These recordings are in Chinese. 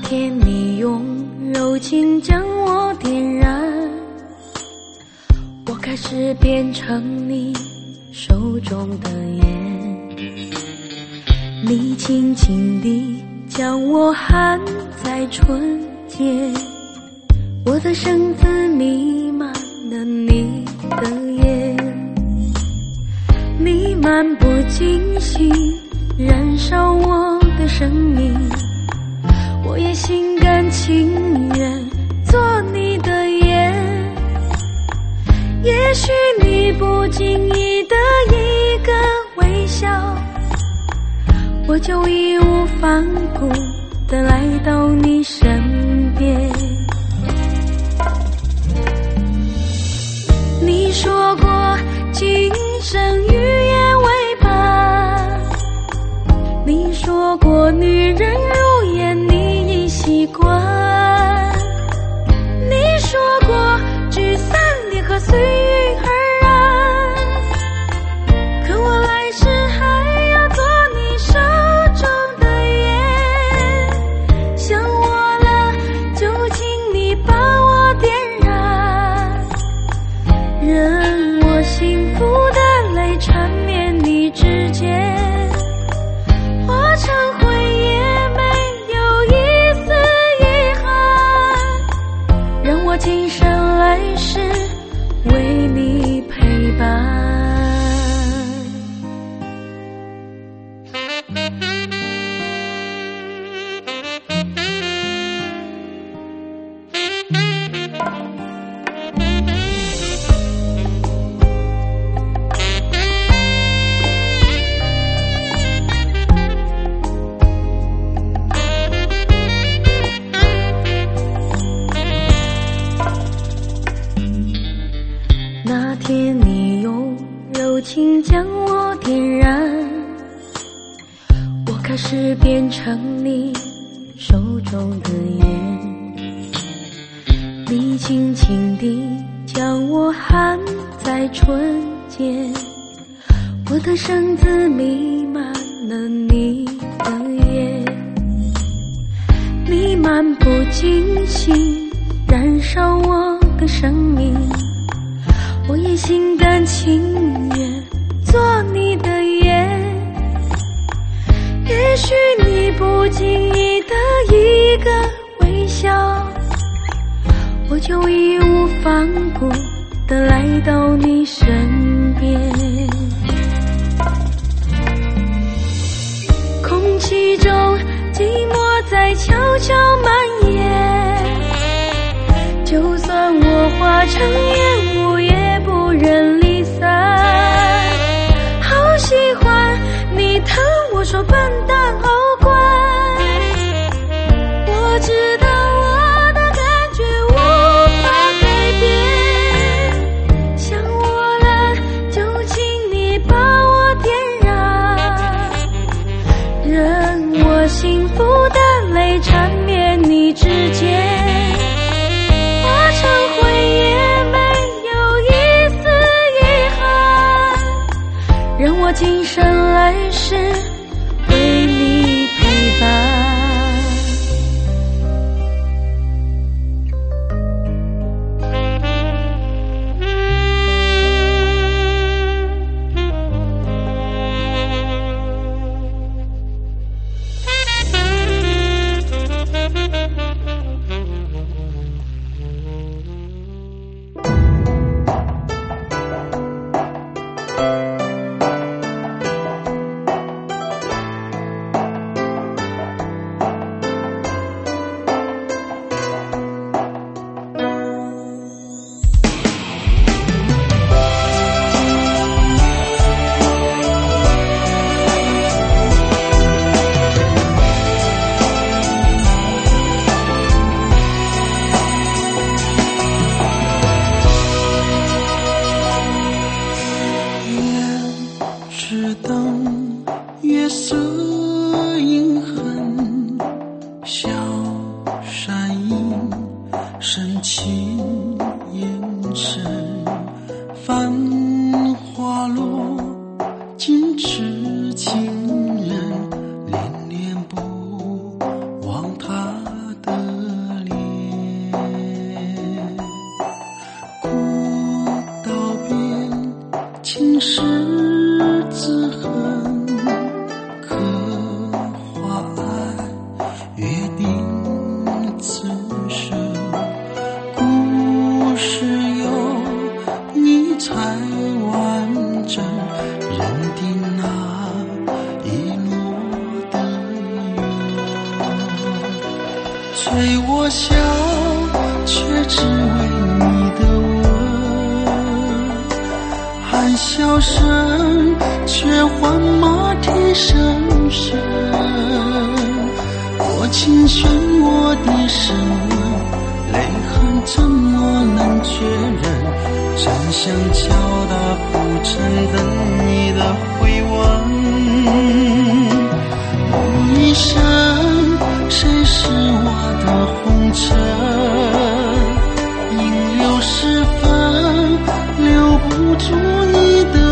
天你用柔情将我点燃，我开始变成你手中的烟，你轻轻地将我含在唇间，我的身子弥漫了你的烟，你漫不经心燃烧我的生命，我也心甘情愿做你的烟。也许你不经意的一个微笑，我就义无反顾地来到你身边。你说过今生与愿为伴，你说过女人如烟你已习惯，你说过聚散离合随遇而安，可我来世还要做你手中的烟。想我了就请你把我点燃，任我幸福的泪缠绵你指尖，化成灰也没有一丝遗憾，让我今生来世为你陪伴。那天你用柔情将我点燃，我开始变成你手中的烟，你轻轻地将我含在唇间，我的身子弥漫了你的烟，你漫不经心燃烧我的生命，我也心甘情愿做你的烟。也许你不经意的一个微笑，我就义无反顾地来到你身边。空气中寂寞在悄悄蔓延，就算我化成烟雾也不忍离散。好喜欢你疼我说笨蛋好乖，我知道我的感觉无法改变。想我了就请你把我点燃，任我幸福的泪缠绵你指尖，化成灰也没有一丝遗憾，让我今生来世为你陪伴。 对我笑，却只为你的吻，喊笑声，却换马蹄声声。我轻旋我的声纹，泪痕怎么能确认？真想敲打不成的你的回纹。梦一生，谁是我的红尘？应留10分，留不住你的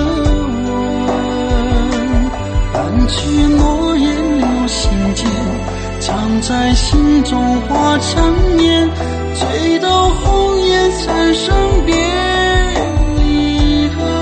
吻。半句诺言留心间，藏在心中化成念，醉到红颜三生别离恨。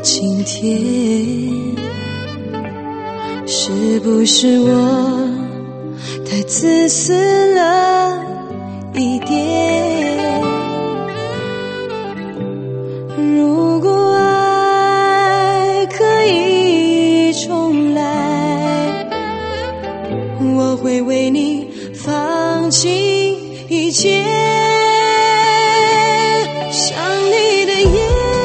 是不是我太自私了一点。如果爱可以重来，我会为你放弃一切。想你的夜，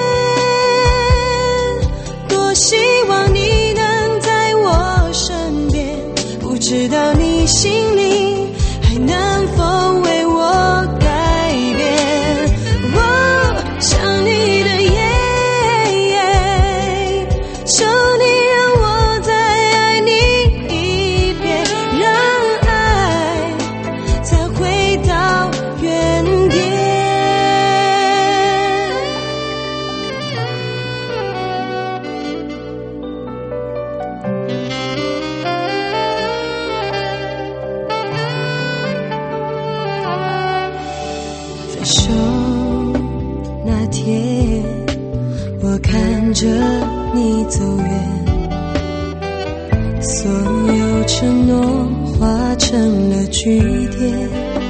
多希望你能在我身边，不知道你心里还能否为我改变。想你的夜，求你让我再爱你一遍，让爱再回到原点。分手那天，我看着你走远，所有承诺化成了句点，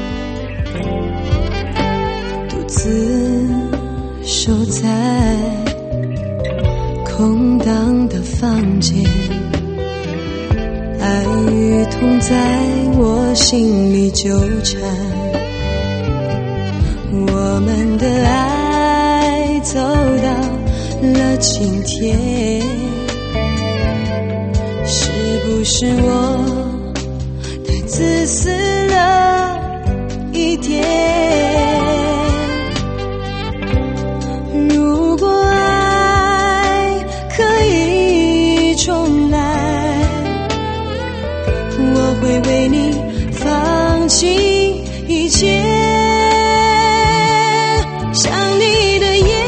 独自守在空荡的房间，爱与痛在我心里纠缠，我们的爱走到了今天，是不是我太自私了一点？如果爱可以重来，我会为你放弃一切。想你的夜，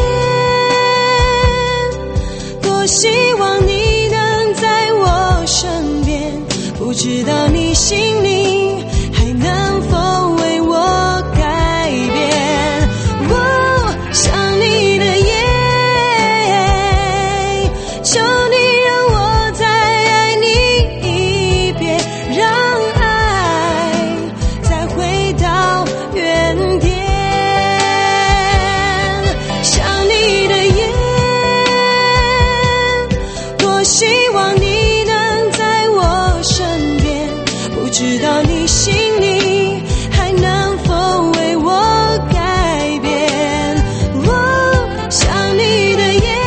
多希望你能在我身边，不知道你心里还能否为我改变。想你的夜，求你让我再爱你一遍，让爱再回到原点。希望你能在我身边，不知道你心里还能否为我改变。想你的夜，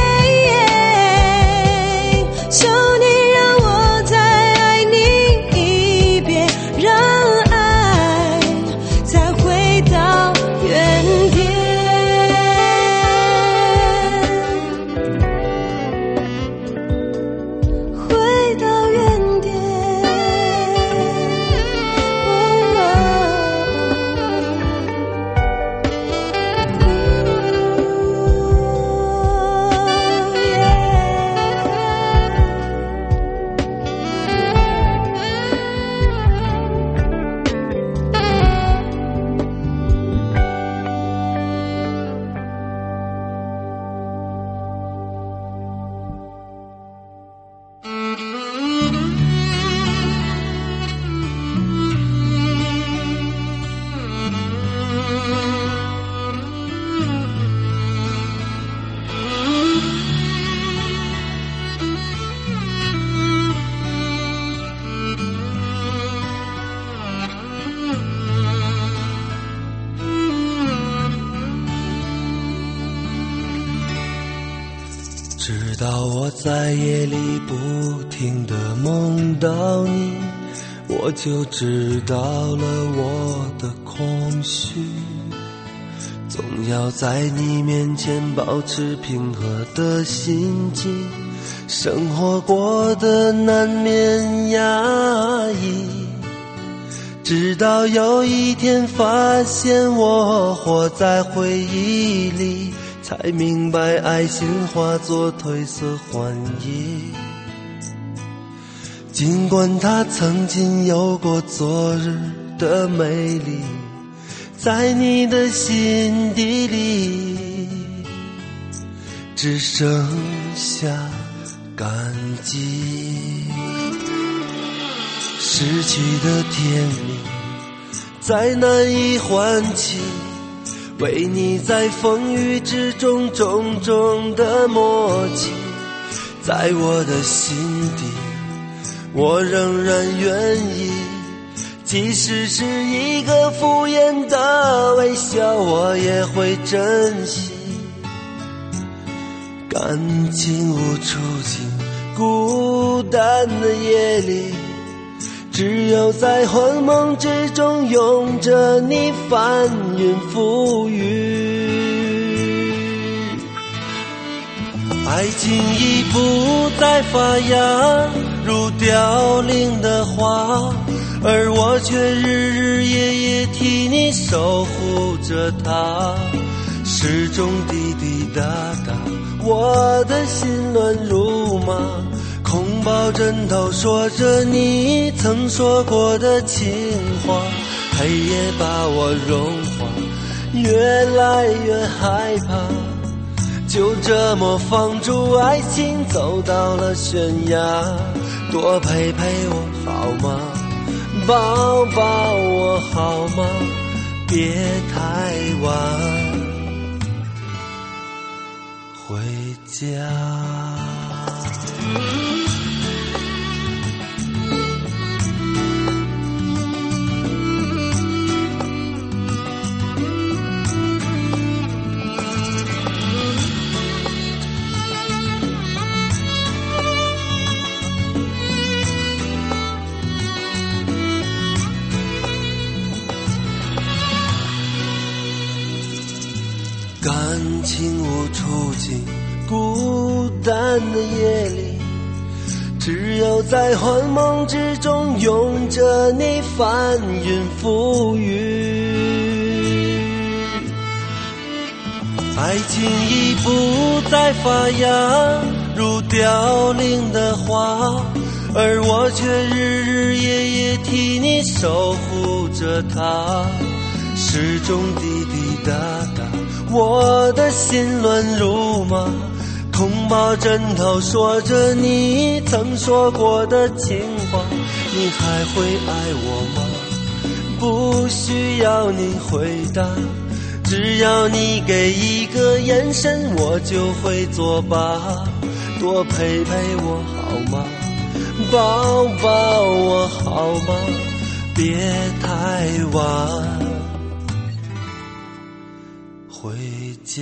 求你让我再爱你一遍，让爱再回到原点。 直到我在夜里不停地梦到你，我就知道了我的空虚，总要在你面前保持平和的心境，生活过得难免压抑，直到有一天发现我活在回忆里，才明白爱情化作褪色幻影。尽管它曾经有过昨日的美丽，在你的心底里只剩下感激。 失去的甜蜜再难以唤起，为你在风雨之中种种的默契，在我的心底我仍然愿意，即使是一个敷衍的微笑我也会珍惜。感情无处境，孤单的夜里，只有在幻梦之中拥着你翻云覆雨。爱情已不再发芽，如凋零的花，而我却日日夜夜替你守护着它，始终滴滴答答，我的心乱如麻，空抱枕头说着你曾说过的情话，黑夜把我融化，越来越害怕，就这么放逐爱情走到了悬崖，多陪陪我好吗？抱抱我好吗？别太晚回家。感情无处境，孤单的夜里，只有在幻梦之中拥着你翻云覆雨。爱情已不再发芽，如凋零的花，而我却日日夜夜替你守护着它，始终滴滴答答，我的心乱如麻，空抱枕头说着你曾说过的情话，你还会爱我吗？不需要你回答，只要你给一个眼神我就会作罢，多陪陪我好吗？抱抱我好吗？别太晚回家。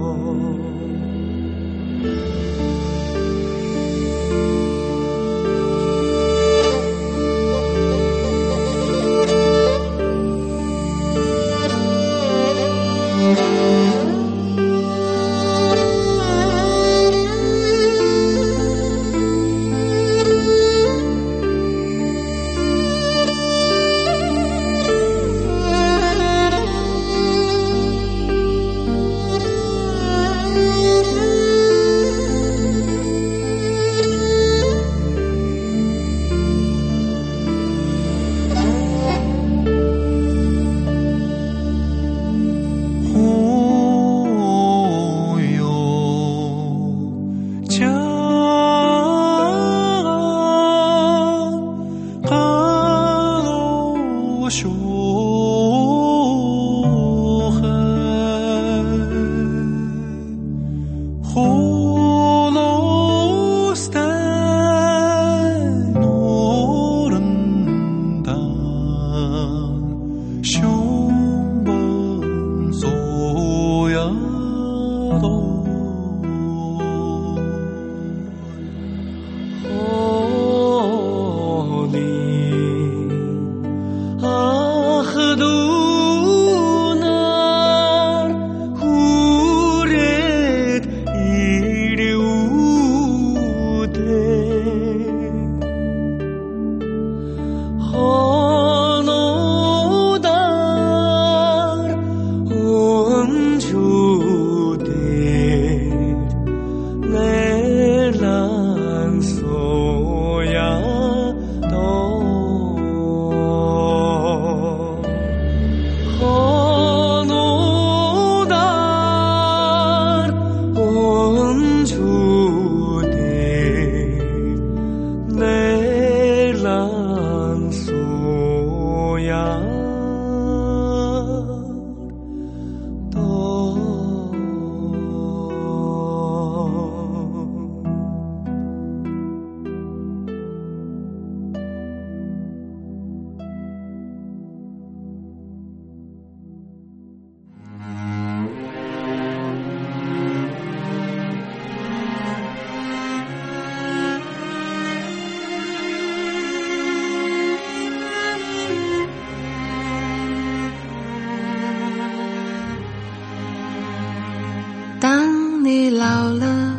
当你老了，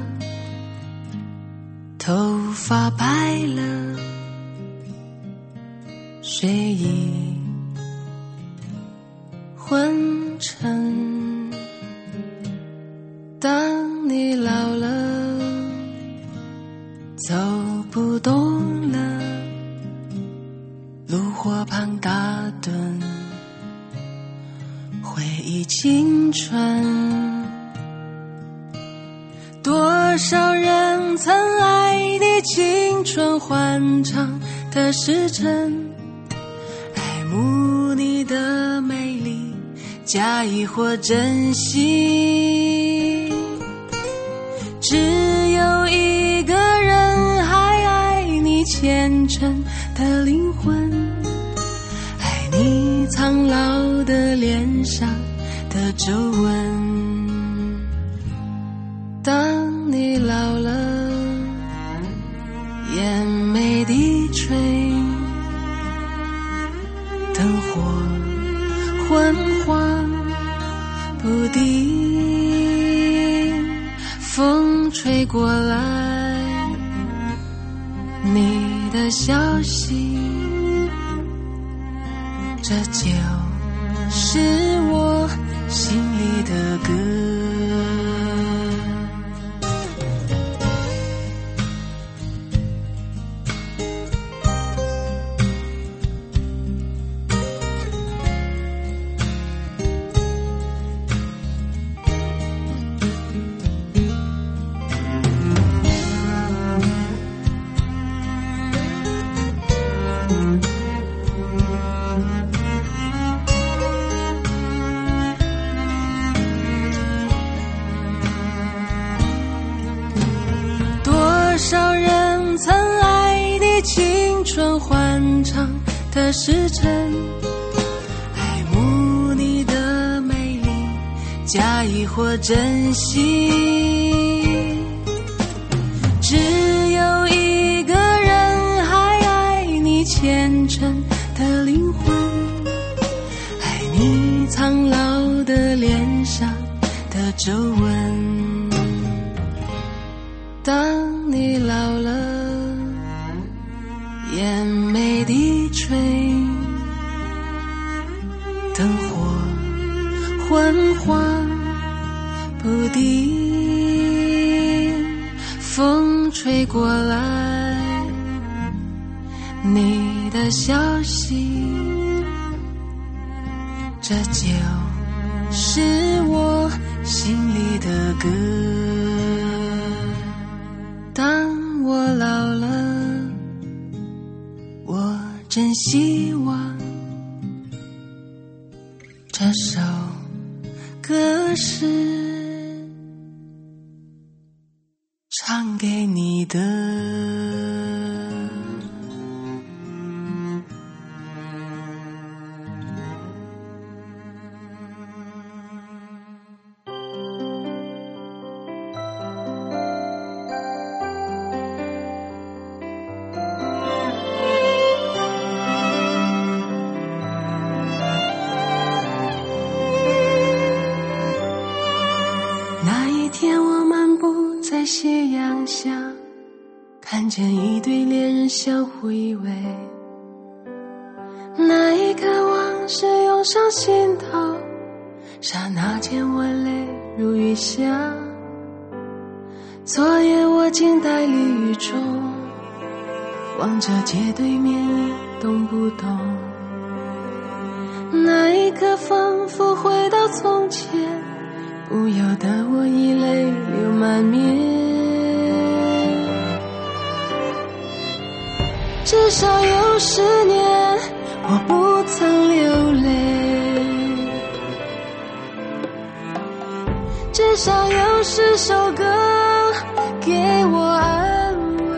头发白了，睡意昏沉。当你老了，走不动了，炉火旁打盹，回忆青春。多少人曾爱你青春欢畅的时辰，爱慕你的美丽，假意或真心。只有一个人还爱你虔诚的灵魂，爱你苍老的脸上的皱纹。当你老了，烟眉低垂，灯火昏黄不定，风吹过来你的消息，这就是我心里的歌。多少人曾爱你青春欢畅的时辰，爱慕你的美丽， 假意或珍惜，只有一个人还爱你虔诚的灵魂，爱你苍老的脸上的皱纹。当你老了，眼眉低垂，灯火昏黄不定，风吹过来你的消息，这就是我心里的歌。当我老了，我真希望这首歌是唱给你的。在斜阳下，看见一对恋人相互依偎，那一刻往事涌上心头，刹那间我泪如雨下。昨夜我静待离雨中，望着街对面一动不动，那一刻仿佛回到从前，不由得我已泪流满面。至少有10年我不曾流泪，至少有10首歌给我安慰，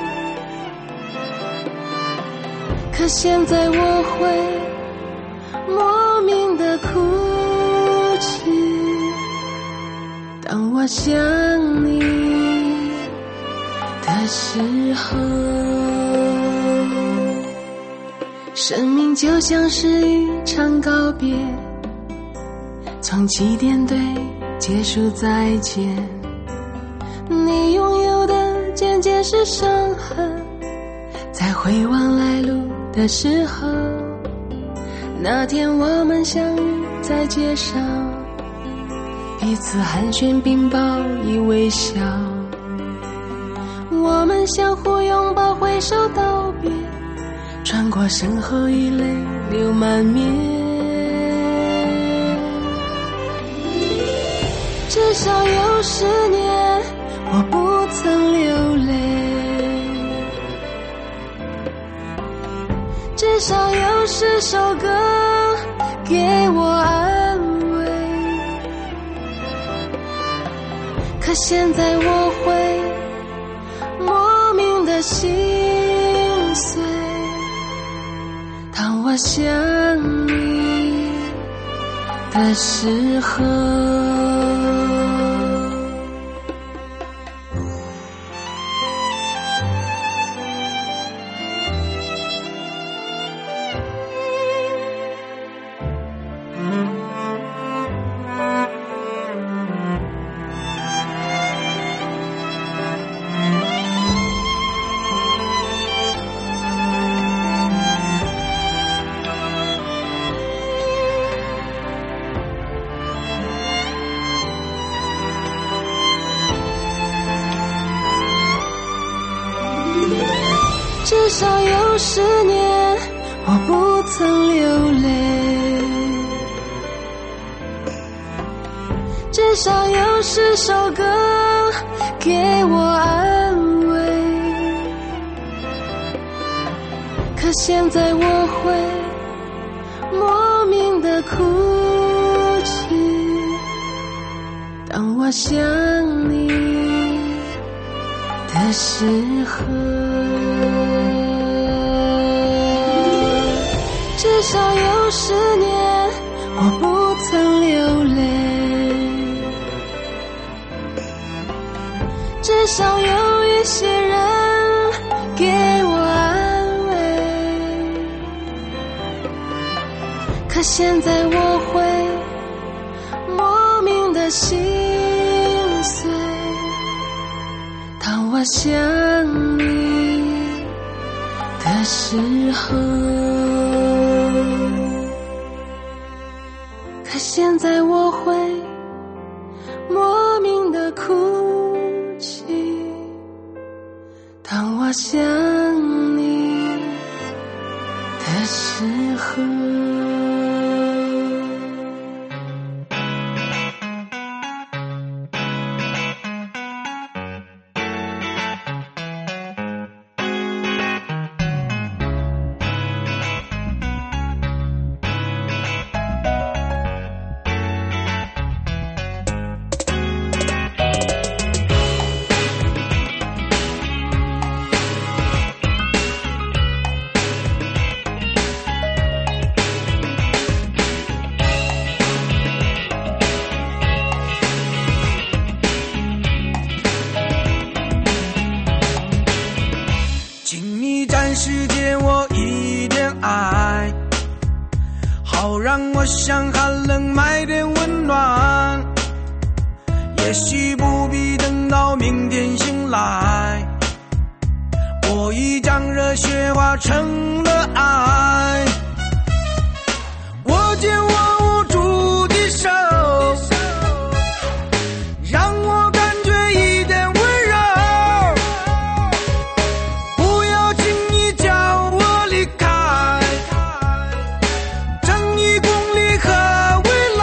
可现在我会莫名的哭泣，当我想你的时候。生命就像是一场告别，从起点对结束再见，你拥有的渐渐是伤痕，在回望来路的时候，那天我们相遇在街上，彼此寒暄并报以微笑，我们相互拥抱挥手道别，穿过身后已泪流满面。至少有10年我不曾流泪，至少有10首歌给我安慰，可现在我会莫名的心碎，当我想你的时候。至少有10年我不曾流泪，至少有10首歌给我安慰，可现在我会莫名的哭泣，当我想你的时候。至少有10年我不曾流泪， 至少有一些人给我安慰。可现在我会莫名的心碎，当我想你的时候。可现在我会莫名的哭泣，当我想你的时候。 世界我一点爱，好让我像寒冷买点温暖。也许不必等到明天醒来，我已将热血化成了爱。握紧我无助的手，让我感觉一点温柔，不要轻易叫我离开，正义公理和未来。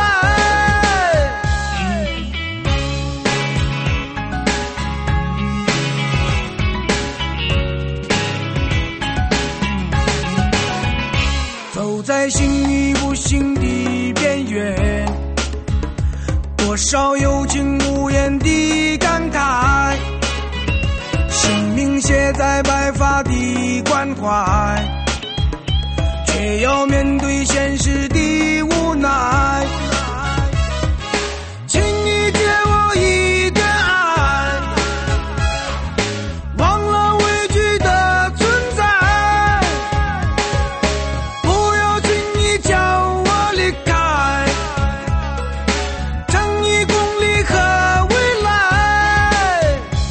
走在行与不行的边缘，多少有情无言的感慨，生命写在白发的关怀，却要面对现实的无奈。请你借我一点爱，忘了畏惧的存在，不要轻易叫我离开，正义公理和未来。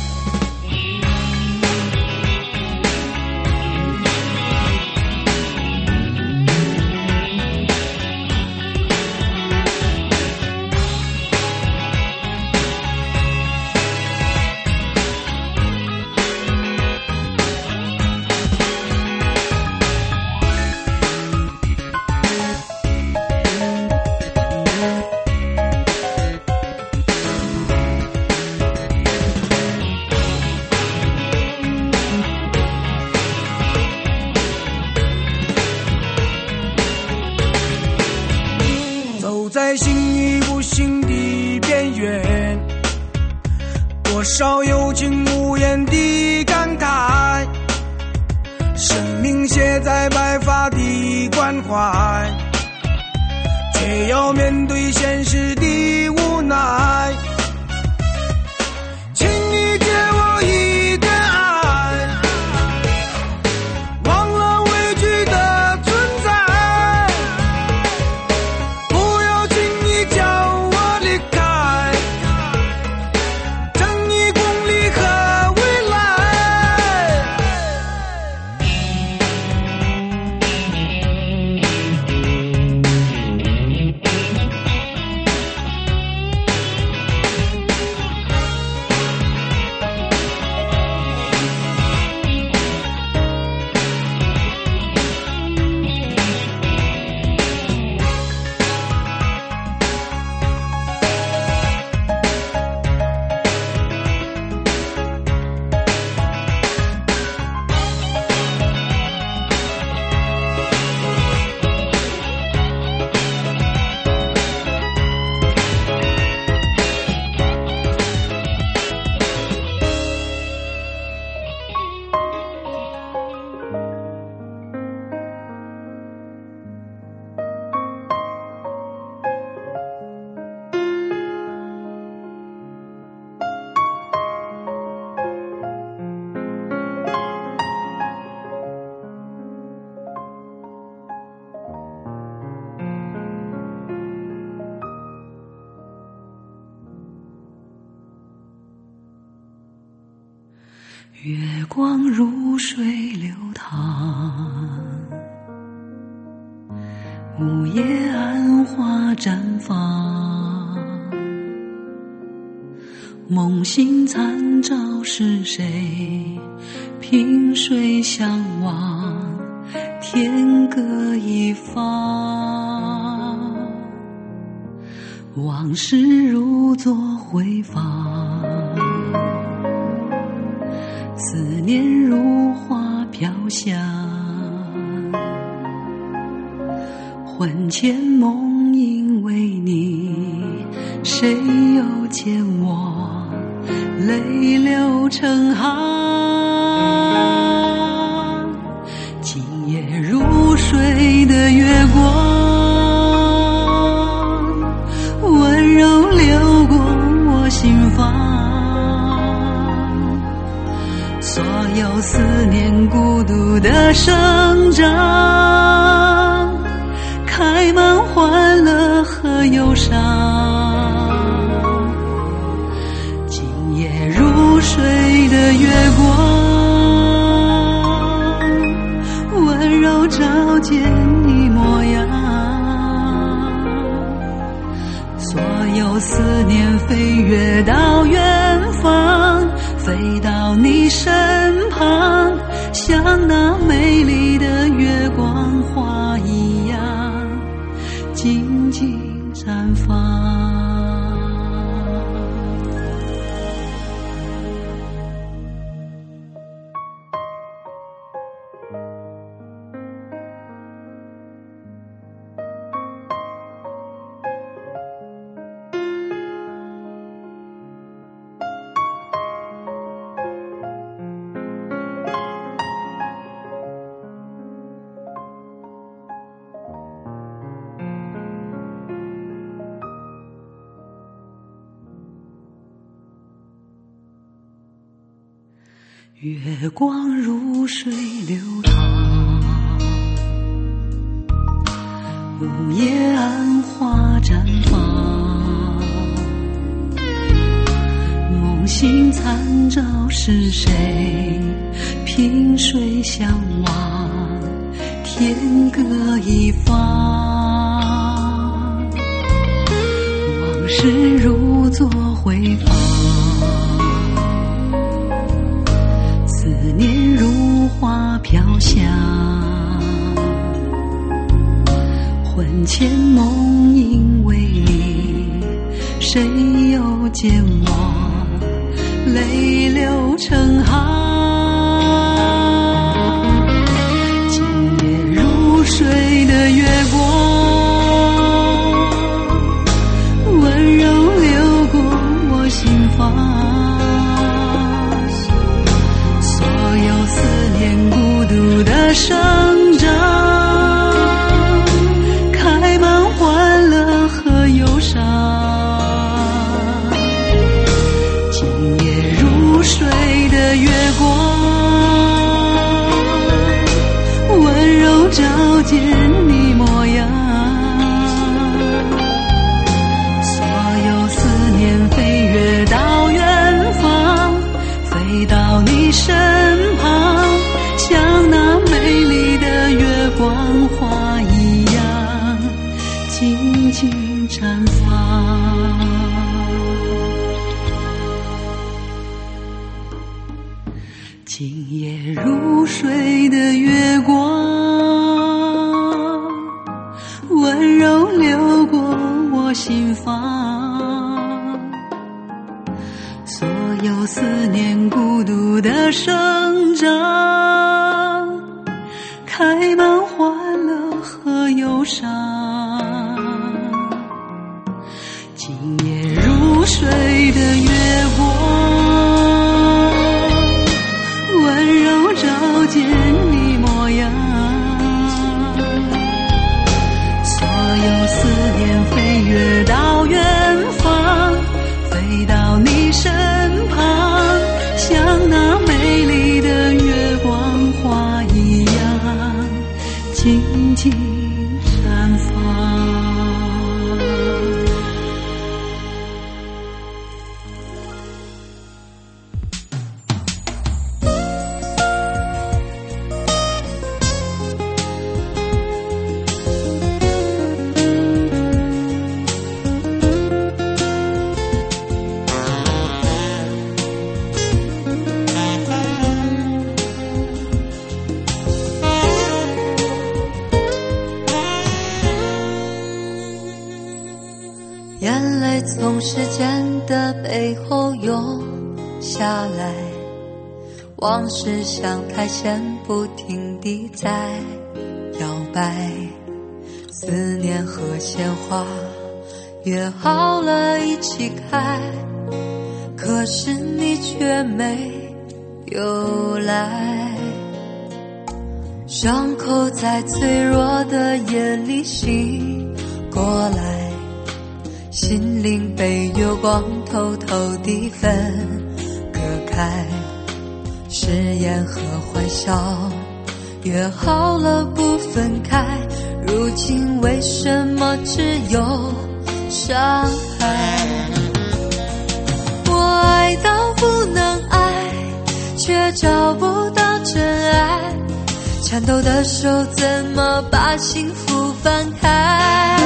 走在行与不行的边缘，多少有情无言的感慨，生命写在白发的关怀，却要面对现实的无奈。请你借我一点爱，忘了畏惧的存在，不要轻易叫我离开，正义公理和未来。 月光如水流淌，午夜暗花绽放，梦醒残照是谁？萍水相望，天各一方。往事如昨回放，思念如花飘香。魂牵梦萦为你，谁又见我泪流成行？今夜如水的月光，温柔流过我心房。所有思念孤独的生长，开满欢乐和忧伤。今夜如水的月光，温柔照见你模样。所有思念飞越到远方，飞到你身旁，像那美丽的月光花一样静静绽放。月光如水流淌，午夜暗花绽放。梦醒残照是谁？萍水相望，天各一方。往事如昨回放，思念如花飘香。魂牵梦萦为你，谁又见我泪流成行？今夜如水的月光，温柔流过我心房。所有思念孤独的生长，开满欢乐和忧伤。今夜如水的月光，温柔照见你模样。所有思念飞越到远方，飞到你身旁，像那美丽的月光花一样静静绽放。今夜如水的月光，温柔流过我心房。所有思念孤独的生长，开满欢乐和忧伤。今夜如水的月光，温柔照见你模样。所有思念飞越到远方，飞到你身旁，像那美丽的月光花一样静静绽放。 时间的背后涌下来，往事像苔藓不停地在摇摆，思念和鲜花约好了一起开，可是你却没有来。伤口在脆弱的夜里醒过来，心灵被月光偷偷地分割开，誓言和欢笑约好了不分开，如今为什么只有伤害？我爱到不能爱，却找不到真爱，颤抖的手怎么把幸福翻开？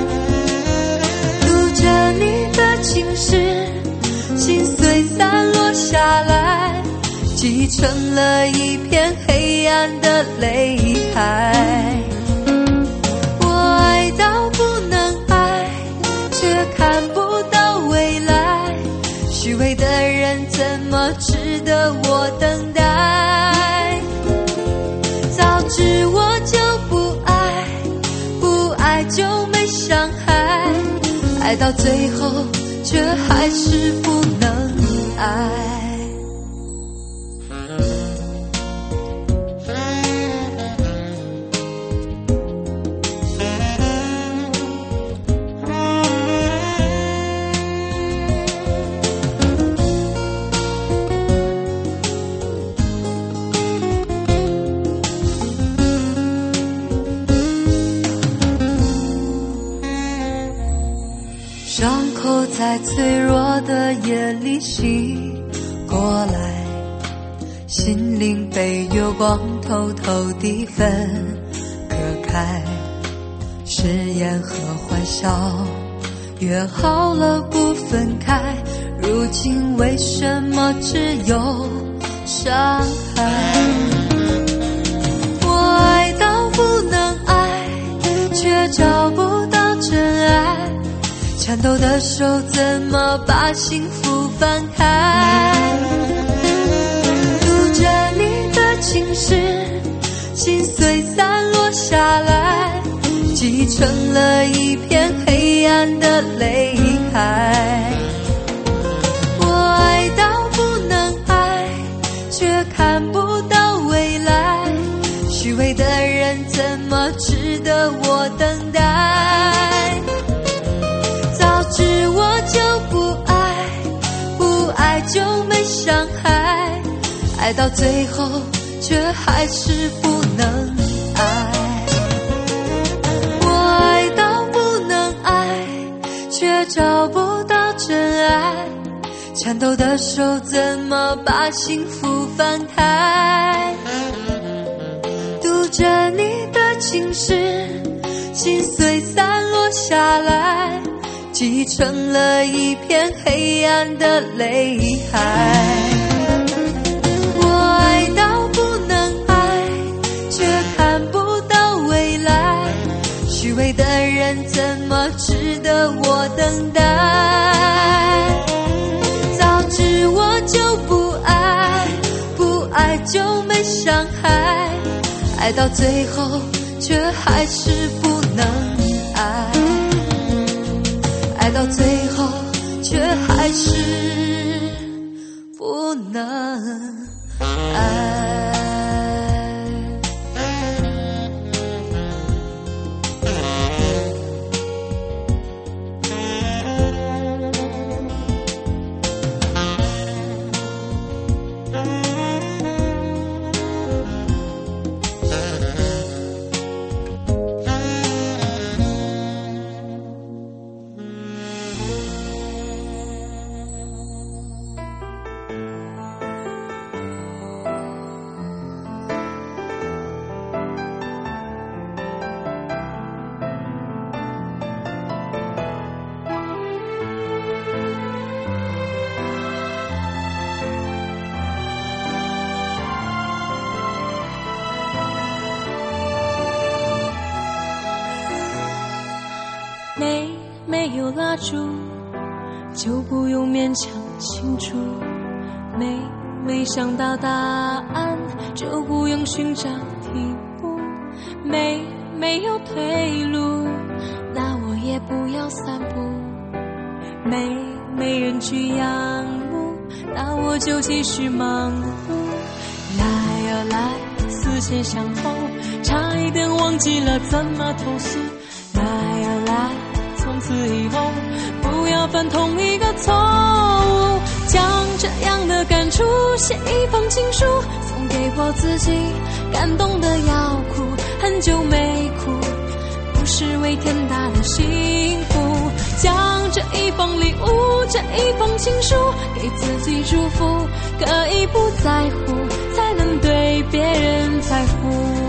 读着你的情诗，心碎散落下来，积成了一片黑暗的泪海。我爱到不能爱，却看不到未来，虚伪的人怎么值得我等待？早知我就不爱，不爱就没伤害，爱到最后却还是不能爱。伤口在脆弱的夜里醒过来，心灵被月光偷偷地分割开，誓言和欢笑约好了不分开，如今为什么只有伤害？我爱到不能爱，却找不到真爱，颤抖的手怎么把幸福翻开？读着你的情诗，心碎散落下来，积成了一片黑暗的泪海。我爱到不能爱，却看不到未来，虚伪的人怎么值得我等待？早知我就不爱，不爱就没伤害，爱到最后却还是不能爱。我爱到不能爱，却找不到真爱，颤抖的手怎么把幸福翻开？读着你的情诗，心碎散落下来，积成了一片黑暗的泪海。我爱到不能爱，却看不到未来，虚伪的人怎么值得我等待？早知我就不爱，不爱就没伤害，爱到最后却还是不能爱，爱到最后却还是不能爱。 没有蜡烛， 就不用勉强清楚，没想到答案，就不用寻找题目，没有退路，那我也不要散步，没人去仰慕，那我就继续忙碌。来啊来，思前想后，差一点忘记了怎么投诉。来啊来，从此以后不要犯同一个错误，将这样的感触写一封情书，送给我自己，感动得要哭，很久没哭，不是为天大的幸福，将这一封礼物，这一封情书给自己祝福，可以不在乎，才能对别人在乎。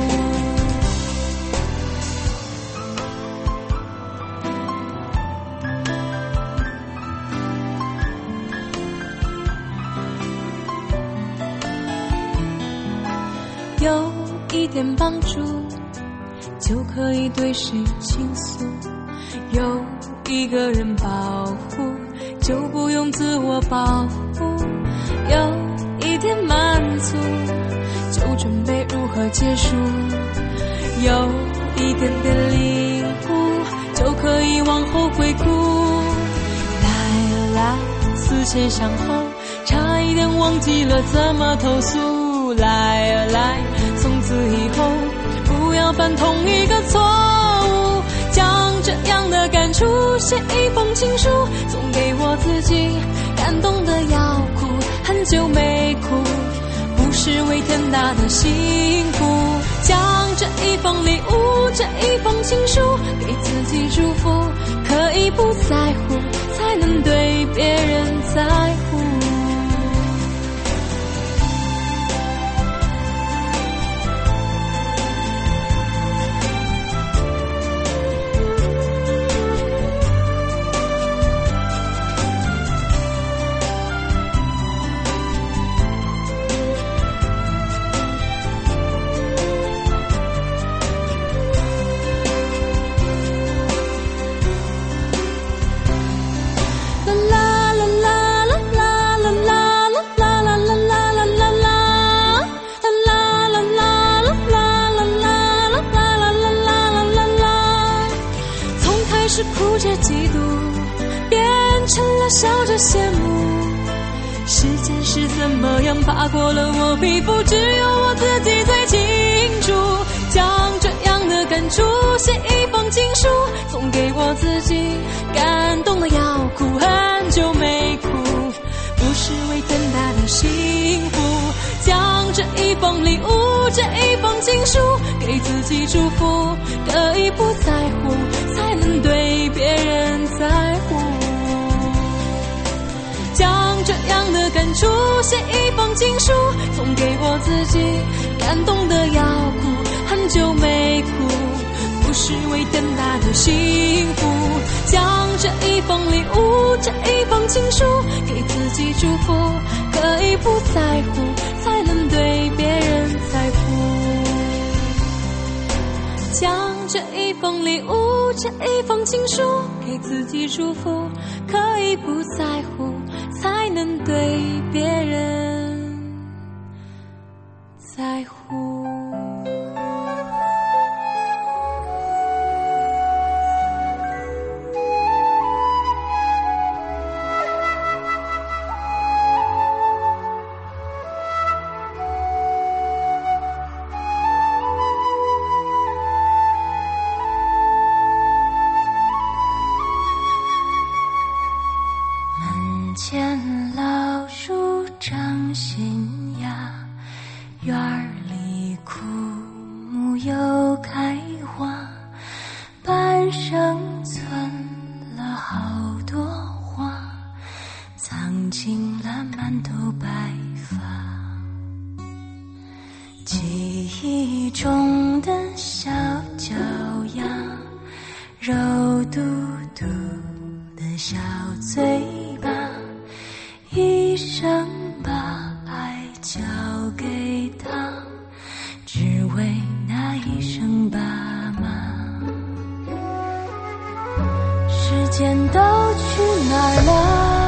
有一点帮助，就可以对谁倾诉，有一个人保护，就不用自我保护，有一点满足，就准备如何结束，有一点点领悟，就可以往后回顾。来啊来，思前想后，差一点忘记了怎么投诉。来啊来，从此以后不要犯同一个错误，将这样的感触写一封情书，送给我自己，感动得要哭，很久没哭，不是为天大的幸福，将这一封礼物，这一封情书给自己祝福，可以不在乎，才能对别人在乎。是哭着嫉妒，变成了笑着羡慕，时间是怎么样爬过了我皮肤，只有我自己最清楚，将这样的感触写一封情书，送给我自己，感动得要哭，很久没哭，不是为天大的幸福，将这一封礼物，这一封情书给自己祝福，可以不在乎，才能对别人在乎，将这样的感触写一封情书，送给我自己，感动得要哭，很久没哭，不是为天大的幸福，将这一封礼物，这一封情书给自己祝福，可以不在乎，才能对别人在乎，将这一封礼物，这一封情书给自己祝福，可以不在乎，才能对别人在乎。见老树长新芽，院儿里枯木又开花，半生存了好多花，藏进了满头白发，记忆中的小脚丫，肉嘟嘟的小嘴巴，一生把爱交给他，只为那一声爸妈。时间都去哪儿了？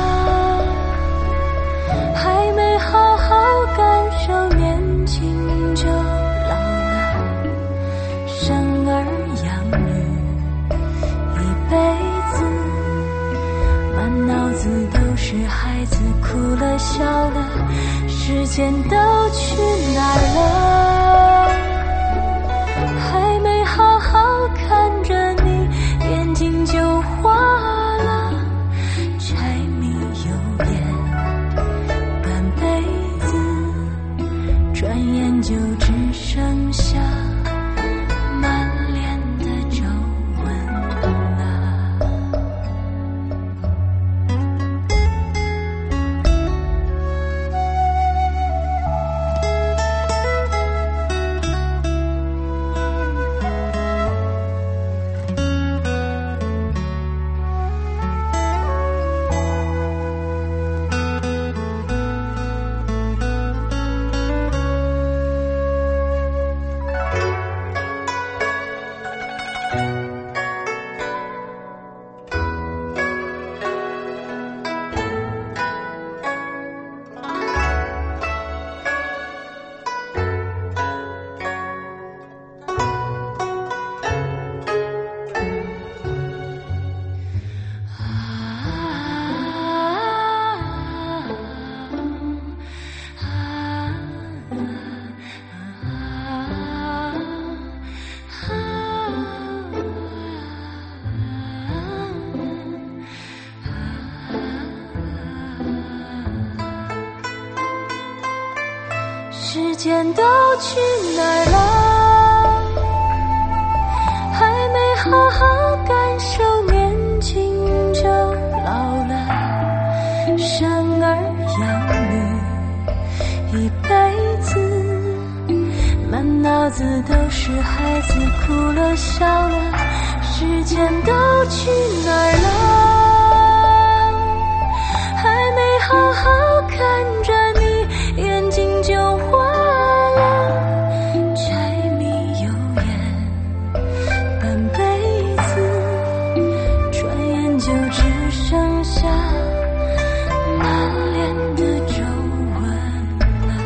哭了笑了，时间都去哪儿了？还没好好看着你，眼睛就花了，柴米油盐半辈子，转眼就只剩下满脸的皱纹了。时间都去哪儿了？还没好好感受，年轻就老了。生儿养女一辈子，满脑子都是孩子，哭了笑了，时间都去哪儿了？还没好好看着你，眼睛就花了，柴米油盐半辈子，转眼就只剩下满脸的皱纹了。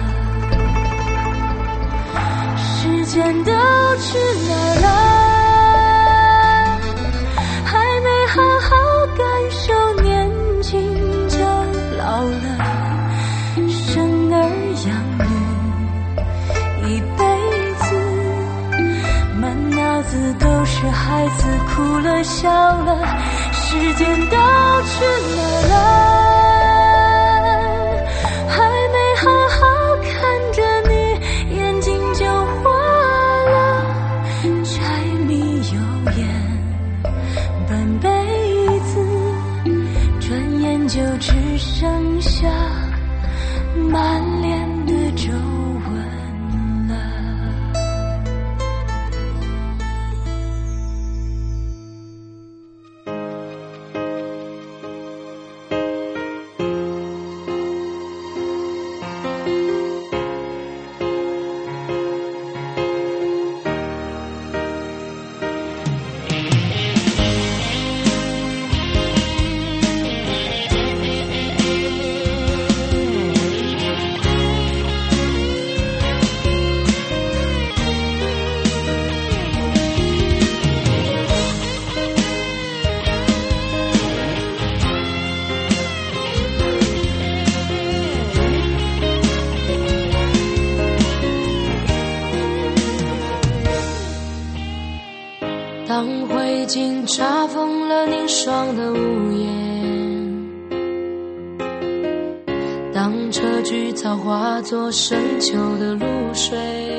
时间都去哪儿了？还没好好感受，年轻就老了。生儿养女一辈子，满脑子都是孩子，哭了笑了，时间都去哪儿了？还没好好看着你，眼睛就花了，柴米油盐半辈子，转眼就只剩下满脸的皱纹了。当灰烬查封了凝霜的屋檐，当车菊草化作深秋的露水，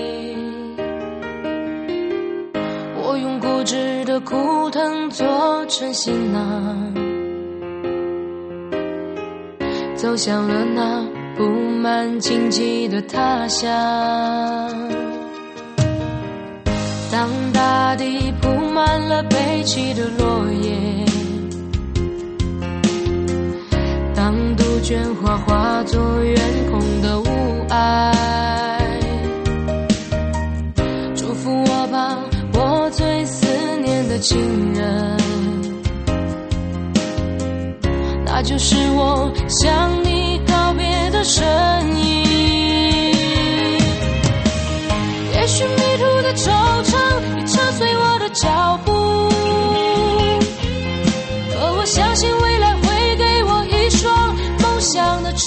我用固执的枯藤做成行囊，走向了那布满荆棘的他乡。当大地铺满了悲泣的落叶，当杜鹃花化作远空的雾霭，祝福我吧，我最思念的情人，那就是我向你告别的身影。也许迷途的惆怅已扯碎我的脚步，可我相信未来会给我一双梦想的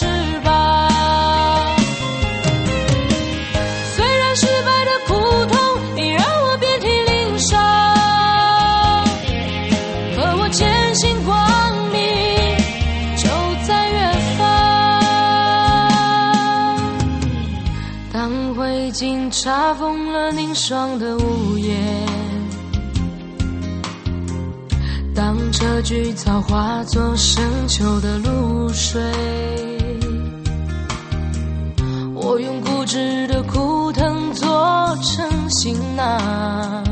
经查封了凝霜的屋檐，当这菊草化作深秋的露水，我用固执的枯藤做成行囊，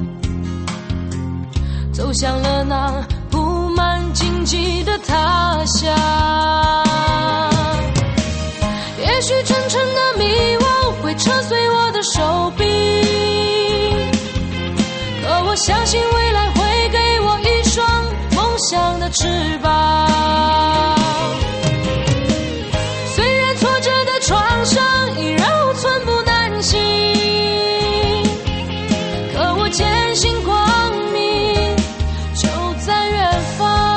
走向了那铺满荆棘的他乡。也许真诚的迷惘会扯碎我的手臂，可我相信未来会给我一双梦想的翅膀。虽然挫折的创伤已让我寸步难行，可我坚信光明就在远方。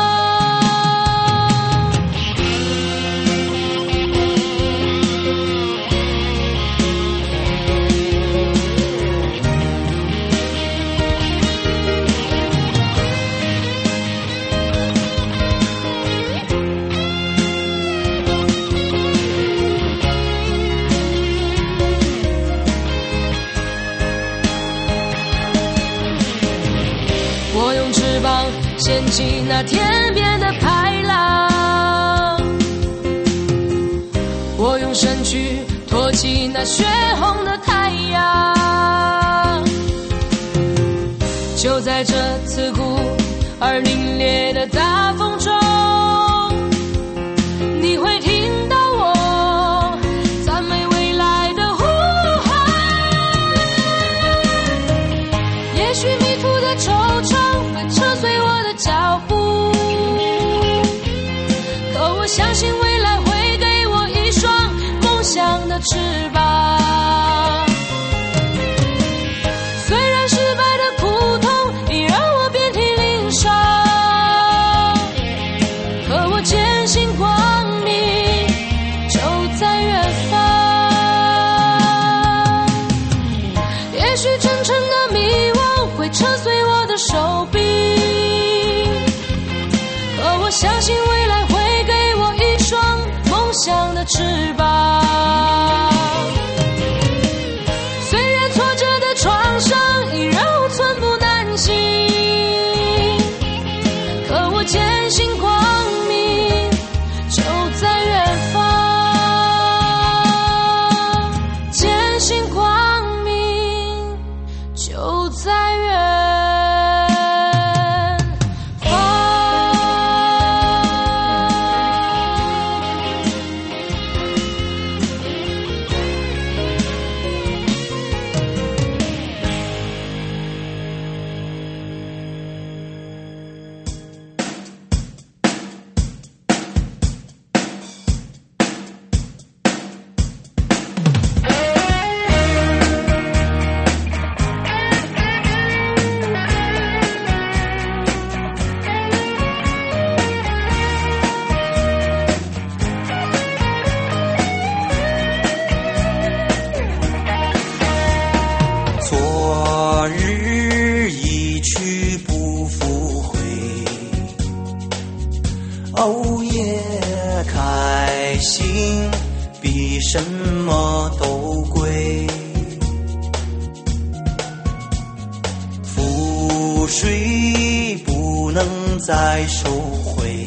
我用翅膀掀起那天边的排浪，我用身躯托起那血红的太阳。就在这刺骨而凛冽的大风中，你会听到我赞美未来的呼喊。也许迷途的惆怅会扯碎我的脚步，可我相信未来会给我一双梦想的翅膀。虽然失败的苦痛已让我遍体鳞伤，可我坚信光明就在远方。也许真诚的迷惘会扯碎我的手臂，可我相信未来会给我一双梦想的翅膀。虽然挫折的创伤已让我寸步难行，可我坚信光明就在远方，坚信光明就在远方。 昨日一去不复回，哦耶，开心比什么都贵。覆水不能再收回，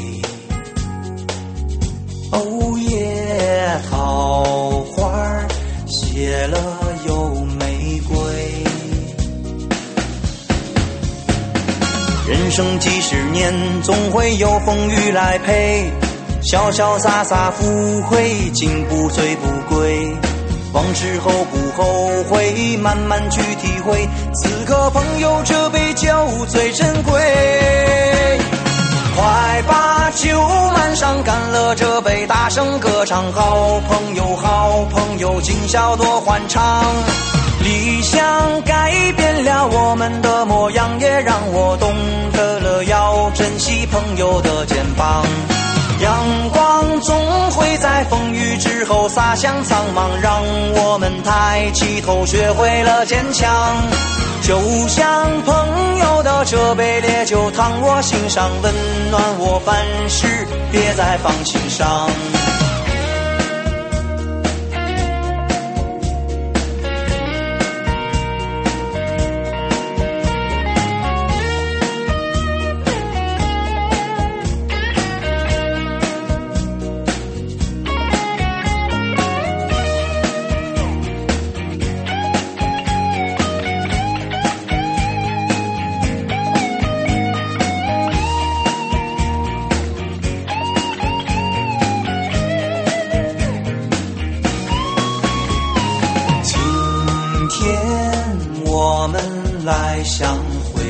哦耶，桃花谢了又玫瑰。人生几十年，总会有风雨来陪，潇潇洒洒赴会，进步最不贵。往之后不后悔，慢慢去体会，此刻朋友这杯酒最珍贵。快把酒满上，干了这杯，大声歌唱，好朋友好朋友，今宵多欢畅。理想改变了我们的模样，也让我懂得了要珍惜朋友的肩膀。阳光总会在风雨之后洒向苍茫，让我们抬起头，学会了坚强。就像朋友的这杯烈酒，烫我心上，温暖我凡事，别再放心上。 来相会。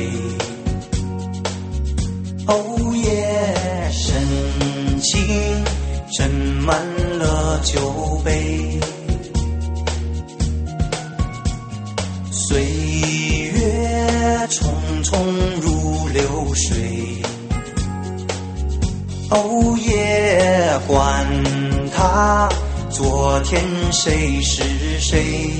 哦耶，深情斟满了酒杯，岁月匆匆如流水。哦耶，管他昨天谁是谁。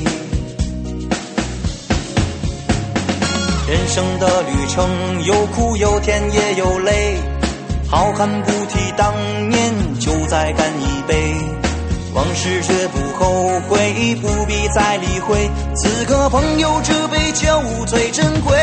人生的旅程有苦有甜也有泪，好汉不提当年，就再干一杯。往事绝不后悔，不必再理会，此刻朋友这杯酒最珍贵。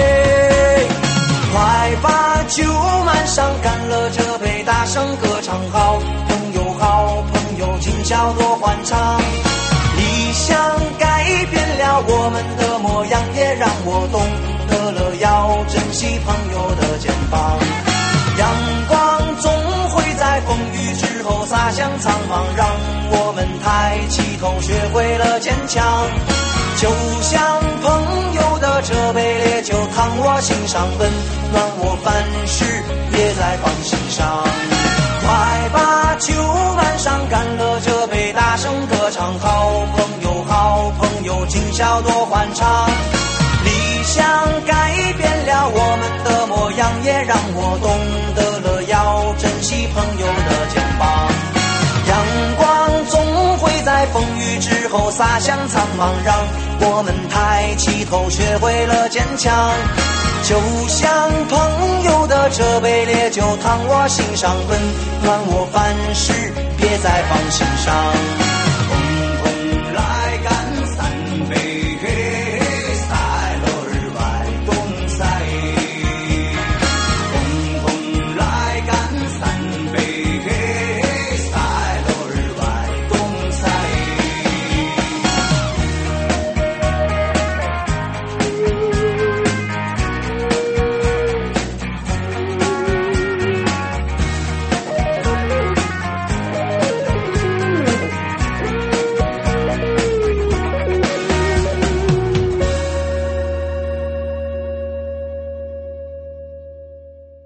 快把酒满上，干了这杯，大声歌唱，好朋友好朋友，今宵多欢畅。理想改变了我们的模样，也让我懂得了要珍惜朋友的肩膀。阳光总会在风雨之后洒向苍茫，让我们抬起头学会了坚强。就像朋友的这杯烈酒，烫我心上，温暖我凡事别再放心上。快把酒满上，干了这杯，大声歌唱，好朋友好朋友，今宵多欢畅。理想改变了我们的模样，也让我懂得了要珍惜朋友的肩膀。阳光总会在风雨之后洒向苍茫，让我们抬起头学会了坚强。就像朋友的这杯烈酒，烫我心上，温暖我凡事别再放心上。